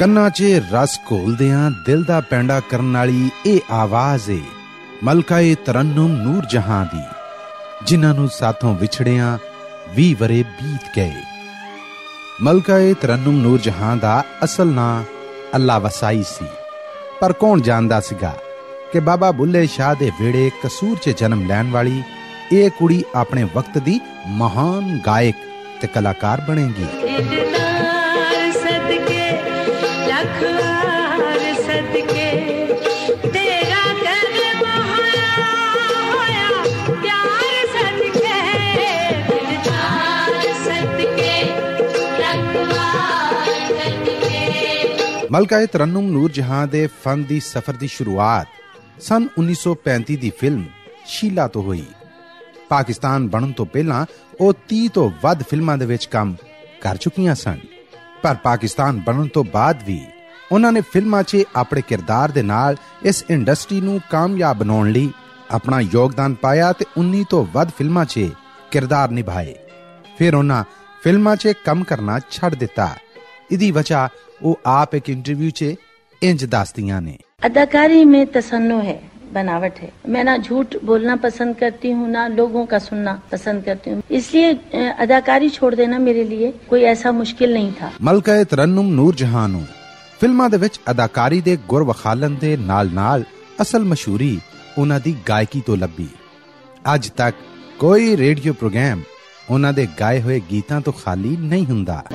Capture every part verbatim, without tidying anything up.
ਕੰਨਾਂ 'ਚ ਰਸ ਘੋਲਦਿਆਂ ਦਿਲ ਦਾ ਪੈਂਡਾ ਕਰਨ ਵਾਲੀ ਇਹ ਆਵਾਜ਼ ਏ ਮਲਕਾ-ਏ ਤਰੰਨੁਮ ਨੂਰ ਜਹਾਂ ਦੀ, ਜਿਨ੍ਹਾਂ ਨੂੰ ਸਾਥੋਂ ਵਿਛੜਿਆਂ ਵੀਹ ਵਰੇ ਬੀਤ ਗਏ। ਮਲਕਾ-ਏ ਤਰੰਨੁਮ ਨੂਰ ਜਹਾਂ ਦਾ ਅਸਲ ਨਾਂ ਅੱਲਾ ਵਸਾਈ ਸੀ, ਪਰ ਕੌਣ ਜਾਣਦਾ ਸੀਗਾ ਕਿ ਬਾਬਾ ਬੁੱਲੇ ਸ਼ਾਹ ਦੇ ਵਿਹੜੇ ਕਸੂਰ 'ਚ ਜਨਮ ਲੈਣ ਵਾਲੀ ਇਹ ਕੁੜੀ ਆਪਣੇ ਵਕਤ ਦੀ ਮਹਾਨ ਗਾਇਕ ਤੇ ਕਲਾਕਾਰ ਬਣੇਗੀ। ਮਲਕਾ-ਏ ਤਰੰਨੁਮ ਨੂਰ ਜਹਾਂ ਦੇ ਫਨ ਦੀ ਸਫ਼ਰ ਦੀ ਸ਼ੁਰੂਆਤ ਸੰਨ ਉੱਨੀ ਸੌ ਪੈਂਤੀ ਦੀ ਫਿਲਮ ਸ਼ੀਲਾ ਤੋਂ ਹੋਈ। ਪਾਕਿਸਤਾਨ ਬਣਨ ਤੋਂ ਪਹਿਲਾਂ ਉਹ ਤੀਹ ਤੋਂ ਵੱਧ ਫਿਲਮਾਂ ਦੇ ਵਿੱਚ ਕੰਮ ਕਰ ਚੁੱਕੀਆਂ ਸਨ, ਪਰ ਪਾਕਿਸਤਾਨ ਬਣਨ ਤੋਂ ਬਾਅਦ ਵੀ ਉਹਨਾਂ ਨੇ ਫਿਲਮਾਂ 'ਚ ਆਪਣੇ ਕਿਰਦਾਰ ਦੇ ਨਾਲ ਇਸ ਇੰਡਸਟਰੀ ਨੂੰ ਕਾਮਯਾਬ ਬਣਾਉਣ ਲਈ ਆਪਣਾ ਯੋਗਦਾਨ ਪਾਇਆ ਤੇ ਉੱਨੀ ਤੋਂ ਵੱਧ ਫਿਲਮਾਂ 'ਚ ਕਿਰਦਾਰ ਨਿਭਾਏ। ਫਿਰ ਉਹਨਾਂ ਫਿਲਮਾਂ 'ਚ ਕੰਮ ਕਰਨਾ ਛੱਡ ਦਿੱਤਾ। ਇਹਦੀ ਵਜ੍ਹਾ ਉਹ ਆਪ ਇੱਕ ਇੰਟਰव्यू 'ਚ इंज दास्तियां ने, अदाकारी में तसन्नु है, बनावट है। मैं ना झूठ बोलना पसंद करती हूँ, ना लोगों का सुनना पसंद करती हूँ, इसलिए अदाकारी छोड़ देना मेरे लिए कोई ऐसा मुश्किल नहीं था। ਮਲਕਾ-ਏ ਤਰੰਨੁਮ ਨੂਰ ਜਹਾਂ ਨੂੰ ਫਿਲਮਾਂ ਦੇ ਵਿੱਚ ਅਦਾਕਾਰੀ ਦੇ ਗੁਰ ਵਿਖਾਲਣ ਦੇ ਨਾਲ-ਨਾਲ ਅਸਲ ਮਸ਼ਹੂਰੀ ਉਹਨਾਂ ਦੀ ਗਾਇਕੀ ਤੋਂ ਲੱਭੀ। ਅੱਜ ਤੱਕ ਕੋਈ ਰੇਡੀਓ ਪ੍ਰੋਗਰਾਮ ਉਹਨਾਂ ਦੇ ਗਾਏ ਹੋਏ ਗੀਤਾਂ ਤੋਂ ਖਾਲੀ ਨਹੀਂ ਹੁੰਦਾ।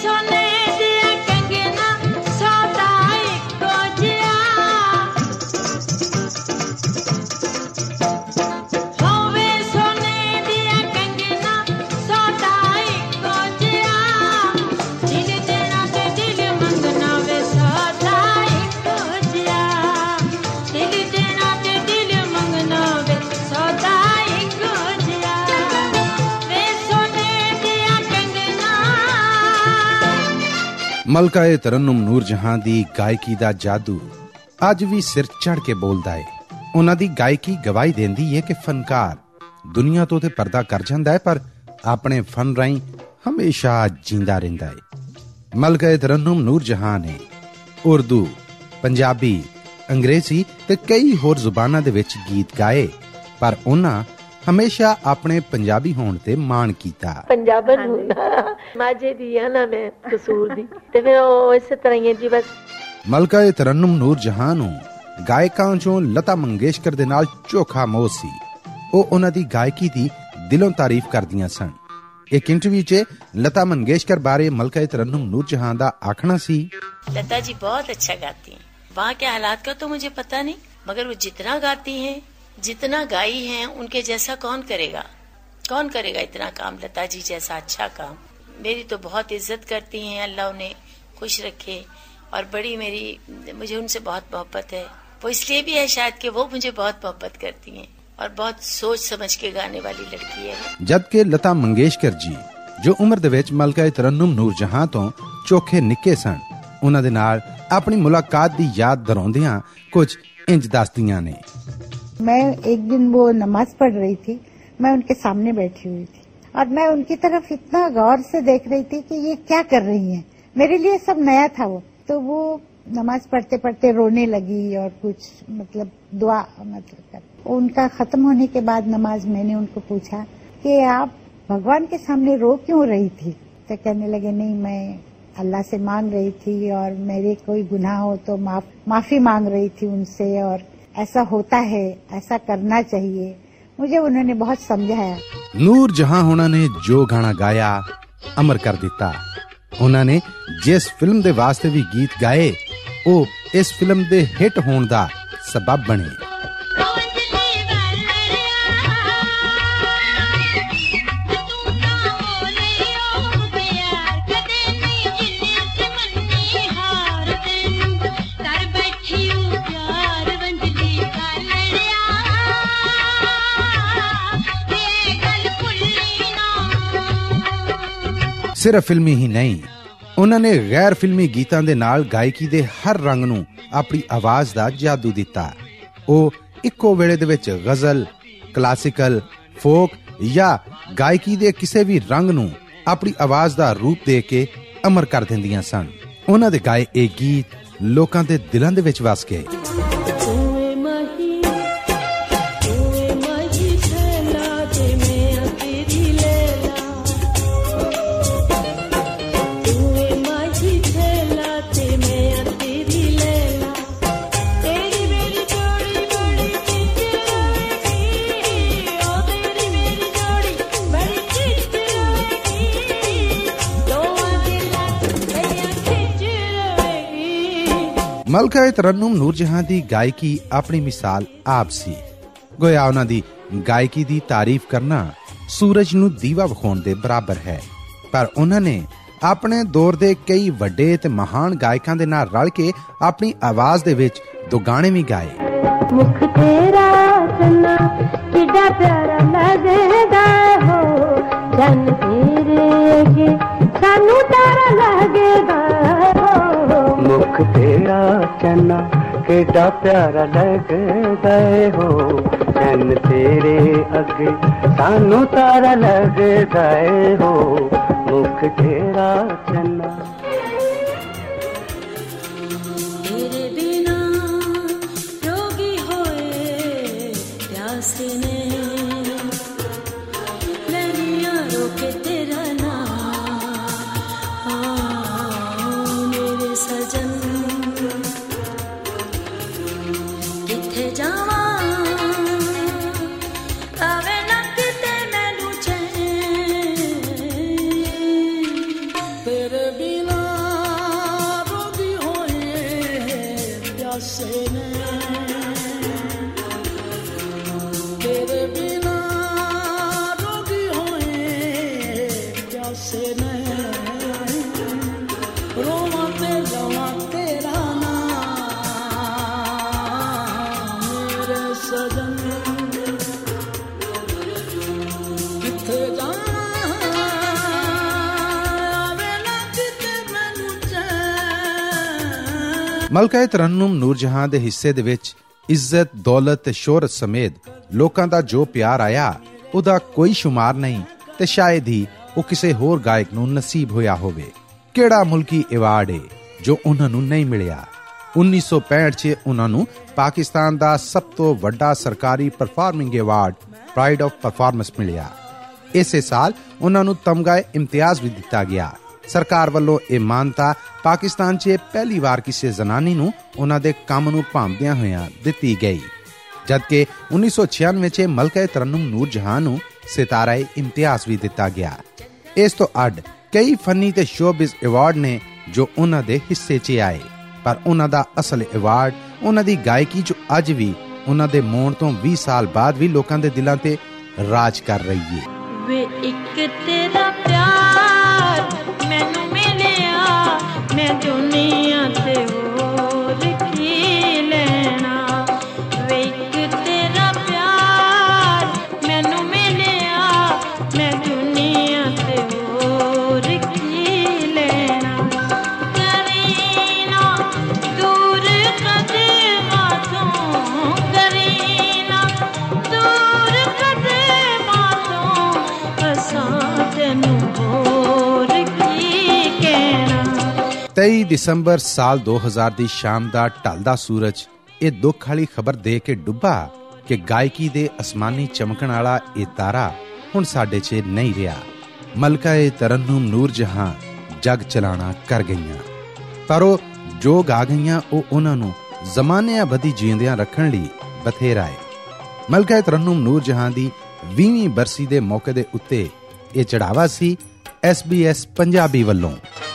ਮਲਕਾ-ਏ ਤਰੰਨੁਮ ਨੂਰ ਜਹਾਂ ਦੀ ਗਾਇਕੀ ਦਾ ਜਾਦੂ ਅੱਜ ਵੀ ਸਿਰ ਚੜ ਕੇ ਬੋਲਦਾ ਏ। ਉਹਨਾਂ ਦੀ ਗਾਇਕੀ ਗਵਾਹੀ ਦਿੰਦੀ ਏ ਕਿ ਫਨਕਾਰ ਦੁਨੀਆ ਤੋਂ ਤੇ ਪਰਦਾ ਕਰ ਜਾਂਦਾ ਹੈ, ਪਰ ਆਪਣੇ ਫਨ ਰਾਹੀਂ ਹਮੇਸ਼ਾ ਜਿੰਦਾ ਰਹਿੰਦਾ ਏ। ਮਲਕਾ-ਏ ਤਰੰਨੁਮ ਨੂਰ ਜਹਾਂ ਨੇ ਉਰਦੂ, ਪੰਜਾਬੀ, ਅੰਗਰੇਜ਼ੀ ਤੇ ਕਈ ਹੋਰ ਜ਼ੁਬਾਨਾਂ ਦੇ ਵਿੱਚ ਗੀਤ ਗਾਏ, ਪਰ ਉਹਨਾਂ ਹਮੇਸ਼ਾ ਆਪਣੇ ਪੰਜਾਬੀ ਹੋਣ ਤੇ ਮਾਣ ਕੀਤਾ। ਪੰਜਾਬਣ ਹੁੰਦਾ ਮਾਝੇ ਦੀ ਆ ਨਾ ਮੈਂ ਕਸੂਰ ਦੀ, ਤੇ ਫਿਰ ਉਹ ਇਸੇ ਤਰ੍ਹਾਂ ਹੀ ਜੀ ਬਸ। ਮਲਕਾ-ਏ ਤਰੰਨੁਮ ਨੂਰ ਜਹਾਂ ਨੂੰ ਗਾਇਕਾਂ ਚੋਂ ਲਤਾ ਮੰਗੇਸ਼ਕਰ ਦੇ ਨਾਲ ਚੋਖਾ ਮੋਹ ਸੀ। ਉਹ ਉਹਨਾਂ ਦੀ ਗਾਇਕੀ ਦੀ ਦਿਲੋਂ ਤਾਰੀਫ ਕਰਦੀਆਂ ਸਨ। ਇੱਕ ਇੰਟਰਵਿਊ 'ਚ ਲਤਾ मंगेशकर बारे मलका-ए तरन्नुम नूर जहां दा आखना सी, लता जी बहुत अच्छा गाती हैं, वहाँ के हालात का तो मुझे पता नहीं, मगर वो जितना गाती हैं, जितना गाई हैं, उनके जैसा कौन करेगा, कौन करेगा इतना काम, लता जी जैसा अच्छा काम। मेरी तो बहुत इज्जत करती हैं, अल्लाह उन्हें खुश रखे, और बड़ी मेरी मुझे उनसे बहुत मोहब्बत है। वो इसलिए भी है शायद कि वो मुझे बहुत मोहब्बत करती हैं और बहुत सोच समझ के गाने वाली लड़की है। जबकि लता मंगेशकर जी जो उम्र दे विच मलका-ए तरन्नुम नूर जहां तो चोखे निक्के सन, उन्हां दे नाल अपनी मुलाकात दी याद दराउंदियां कुछ इंज दसदियां ने। मैं एक दिन वो नमाज पढ़ रही थी, मैं उनके सामने बैठी हुई थी और मैं उनकी तरफ इतना गौर से देख रही थी कि ये क्या कर रही हैं। मेरे लिए सब नया था वो, तो वो नमाज पढ़ते पढ़ते रोने लगी और कुछ मतलब दुआ मतलब कर। उनका खत्म होने के बाद नमाज मैंने उनको पूछा कि आप भगवान के सामने रो क्यों रही थी, तो कहने लगे नहीं मैं अल्लाह से मांग रही थी और मेरे कोई गुनाह हो तो माफ माफी मांग रही थी उनसे, और ऐसा होता है, ऐसा करना चाहिए। मुझे उन्होंने बहुत समझाया। नूर जहां होना ने जो गाना गाया अमर कर दिता। उन्होंने जिस फिल्म दे वास्ते भी गीत गाए वो इस फिल्म दे हिट होने दा सबब बने। सिर्फ फिल्मी ही नहीं, उन्होंने गैर फिल्मी गीतां दे नाल गायकी दे हर रंग नूं अपनी आवाज दा जादू दिता। वो इक्को वेले दे विच गजल, क्लासिकल, फोक या गायकी दे किसी भी रंग नूं अपनी आवाज दा रूप दे के अमर कर दिंदियां सन। ਉਹਨਾਂ ਦੇ ਗਾਏ ਇਹ ਗੀਤ ਲੋਕਾਂ ਦੇ ਦਿਲਾਂ ਦੇ ਵਿੱਚ ਵਸ ਗਏ। ਮਲਕਾ ਤਰੰਨੁਮ ਨੂਰ ਜਹਾਂ ਦੀ ਗਾਇਕੀ ਆਪਣੀ ਮਿਸਾਲ ਆਪ ਸੀ। ਗੋਇਆ ਉਹਨਾਂ ਦੀ ਗਾਇਕੀ ਦੀ ਤਾਰੀਫ ਕਰਨਾ ਸੂਰਜ ਨੂੰ ਦੀਵਾ ਵਿਖਾਉਣ ਦੇ ਬਰਾਬਰ ਹੈ, ਪਰ ਉਹਨਾਂ ਨੇ ਆਪਣੇ ਦੌਰ ਦੇ ਕਈ ਵੱਡੇ ਤੇ ਮਹਾਨ ਗਾਇਕਾਂ ਦੇ ਨਾਲ ਰਲ ਕੇ ਆਪਣੀ ਆਵਾਜ਼ ਦੇ ਵਿੱਚ ਦੋ ਗਾਣੇ ਵੀ ਗਾਏ। ਮੁਖ ਤੇਰਾ ਚੰਨਾ ਕਿੱਡਾ ਪਿਆਰਾ ਲੱਗਦਾ ਹੋ, ਜਨ ਤੇਰੇ ਅੱਗੇ ਸਾਨੂੰ ਤਾਰਾ ਲੱਗਦਾ ਹੋ। ਮੁਖ ਤੇਰਾ ਚੰਨਾ ਕਿੱਡਾ ਪਿਆਰਾ ਲੱਗਦਾ ਹੋ, ਜਨ ਤੇਰੇ ਅੱਗੇ ਸਾਨੂੰ ਤਾਰਾ ਲੱਗਦਾ ਹੋ। ਮੁਖ ਤੇਰਾ ਚੰਨਾ ਮਲਕਾ ਤਰੰਨੁਮ ਨੂਰ ਜਹਾਂ ਦੇ ਹਿੱਸੇ ਦੇ ਵਿੱਚ ਇੱਜ਼ਤ, ਦੌਲਤ ਤੇ ਸ਼ੋਹਰਤ ਸਮੇਤ ਲੋਕਾਂ ਦਾ ਜੋ ਪਿਆਰ ਆਇਆ ਉਹਦਾ ਕੋਈ ਸ਼ੁਮਾਰ ਨਹੀਂ ਤੇ ਸ਼ਾਇਦ ਹੀ ਉਹ ਕਿਸੇ ਹੋਰ ਗਾਇਕ ਨੂੰ ਨਸੀਬ ਹੋਇਆ ਹੋਵੇ। ਕਿਹੜਾ ਮੁਲਕੀ ਐਵਾਰਡ ਏ ਜੋ ਉਹਨਾਂ ਨੂੰ ਨਹੀਂ ਮਿਲਿਆ। ਉੱਨੀ ਸੌ ਪੈਂਹਠ ਚ ਉਹਨਾਂ ਨੂੰ ਪਾਕਿਸਤਾਨ ਦਾ ਸਭ ਤੋਂ ਵੱਡਾ ਸਰਕਾਰੀ performing award pride of performance ਮਿਲਿਆ। ਇਸੇ ਸਾਲ ਉਹਨਾਂ ਨੂੰ ਤਮਗਾ ਇਮਤਿਆਜ਼ ਵੀ ਦਿੱਤਾ ਗਿਆ। ਸਰਕਾਰ ਵੱਲੋਂ ਇਹ ਮਾਨਤਾ ਪਾਕਿਸਤਾਨ 'ਚ ਪਹਿਲੀ ਵਾਰ ਕਿਸੇ ਜ਼ਨਾਨੀ ਨੂੰ ਉਹਨਾਂ ਦੇ ਕੰਮ ਨੂੰ ਭਾਂਬਦਿਆਂ ਹੋਇਆਂ ਦਿੱਤੀ ਗਈ, ਜਦਕਿ ਉੱਨੀ ਸੌ ਛਿਆਨਵੇਂ 'ਚ ਮਲਕਾ ਤਰੰਨੁਮ ਨੂਰ ਜਹਾਂ ਨੂੰ ਸਿਤਾਰਾ ਇਮਤਿਆਜ਼ ਵੀ ਦਿੱਤਾ ਗਿਆ। ਇਸ ਤੋਂ ਅੱਡ ਕਈ ਫਨੀ ਤੇ ਸ਼ੋਬਿਜ਼ ਐਵਾਰਡ ਨੇ ਜੋ ਉਹਨਾਂ ਦੇ ਹਿੱਸੇ 'ਚ ਆਏ, ਪਰ ਉਹਨਾਂ ਦਾ ਅਸਲ ਐਵਾਰਡ ਉਹਨਾਂ ਦੀ ਗਾਇਕੀ 'ਚ ਅੱਜ ਵੀ ਉਹਨਾਂ ਦੇ ਮੌਤ ਤੋਂ ਵੀਹ ਸਾਲ ਬਾਅਦ ਵੀ ਲੋਕਾਂ ਦੇ ਦਿਲਾਂ ਤੇ ਰਾਜ ਕਰ ਰਹੀ ਹੈ। ਵੇ ਇੱਕ ਤੇਰਾ ਪਿਆਰ ਮੈਨੂੰ ਮਿਲਿਆ, ਮੈਂ ਦੁਨੀਆ ਤੇ ਹੋਰ ਕੀ ਲੈਣਾ। ਵੇ ਇੱਕ ਤੇਰਾ ਪਿਆਰ ਮੈਨੂੰ ਮਿਲਿਆ, ਮੈਂ ਦੁਨੀਆ ਤੇ ਹੋਰ ਕੀ ਲੈਣਾ। ਕਰੀਨਾ ਦੂਰ ਕਦਮਾਂ ਤੋਂ, ਕਰੀਨਾ ਦੂਰ ਕਦਮਾਂ ਤੋਂ, ਅਸਾਂ ਤੈਨੂੰ ਹੋਰ ਕੀ ਕਹਿਣਾ। ਤੇਈ ਦਸੰਬਰ ਸਾਲ ਦੋ ਹਜ਼ਾਰ ਦੀ ਸ਼ਾਮ ਦਾ ਢਲਦਾ ਸੂਰਜ ਇਹ ਦੁੱਖ ਵਾਲੀ ਖਬਰ ਦੇ ਕੇ ਡੁੱਬਾ ਕਿ ਗਾਇਕੀ ਦੇ ਅਸਮਾਨੀ ਚਮਕਣ ਵਾਲਾ ਇਹ ਤਾਰਾ ਹੁਣ ਸਾਡੇ 'ਚ ਨਹੀਂ ਰਿਹਾ। ਮਲਕਾ ਤਰੰਨੁਮ ਨੂਰ ਜਹਾਂ ਜਗ ਚਲਾਣਾ ਕਰ ਗਈਆਂ, ਪਰ ਉਹ ਜੋ ਗਾ ਗਈਆਂ ਉਹ ਉਹਨਾਂ ਨੂੰ ਜ਼ਮਾਨਿਆਂ ਬੱਧੀ ਜੀਂਦਿਆਂ ਰੱਖਣ ਲਈ ਬਥੇਰਾ ਹੈ। ਮਲਕਾ ਤਰੰਨੁਮ ਨੂਰ ਜਹਾਂ ਦੀ ਵੀਹਵੀਂ ਬਰਸੀ ਦੇ ਮੌਕੇ ਦੇ ਉੱਤੇ ਇਹ ਚੜਾਵਾ ਸੀ ਐਸ ਬੀ ਐਸ ਪੰਜਾਬੀ ਵੱਲੋਂ।